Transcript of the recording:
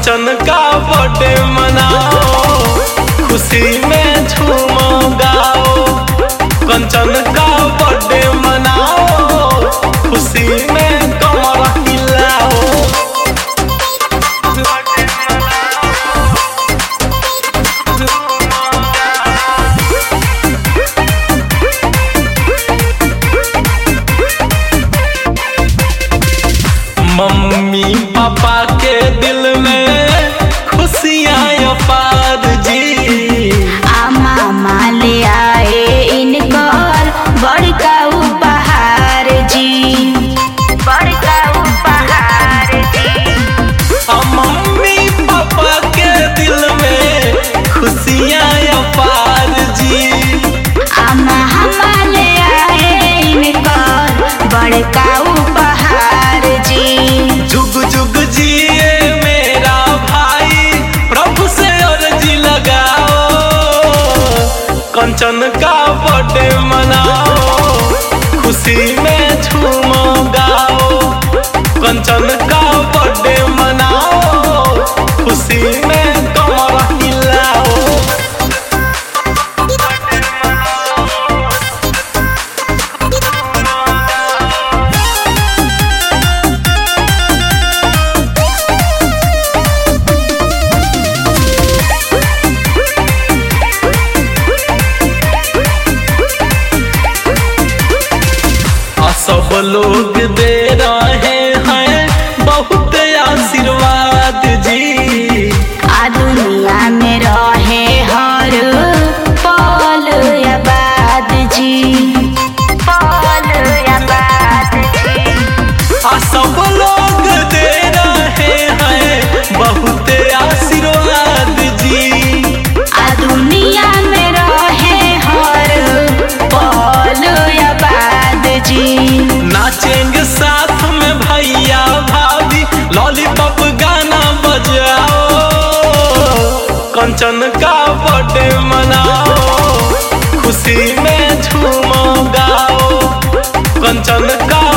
कंचन का बर्थडे मनाओ, खुशी में झूमो गाओ। कंचन का बर्थडे मनाओ, खुशी में कमर हिलाओ। मम्मी पापा के दिल में खुशियाँ अपार जी। मामा ले आए इनकर बड़का उपहार जी, बड़का उपहार जी। मम्मी पापा के दिल में खुशियाँ अपार जी। मामा ले आए इनकर बड़का उपहार जी। जुग जुग जिए मेरा भाई, प्रभु से अर्जी लगाओ। कंचन का बर्थडे मनाओ, खुशी में झूमो गाओ। कंचन का बर्थडे मनाओ, खुशी में कमर हिलाओ। सब लोग दे रहे हैं बहुत आशीर्वाद जी। दुनिया में रहे हर पल आबाद जी, पल आबाद जी। सब लोग दे रहे हैं बहुत आशीर्वाद जी। दुनिया में रहे हर पल आबाद जी। नाचेंगे साथ में भैया भाभी, लॉलीपॉप गाना बजाओ। कंचन का बर्थडे मनाओ, खुशी में झूमो गाओ। कंचन का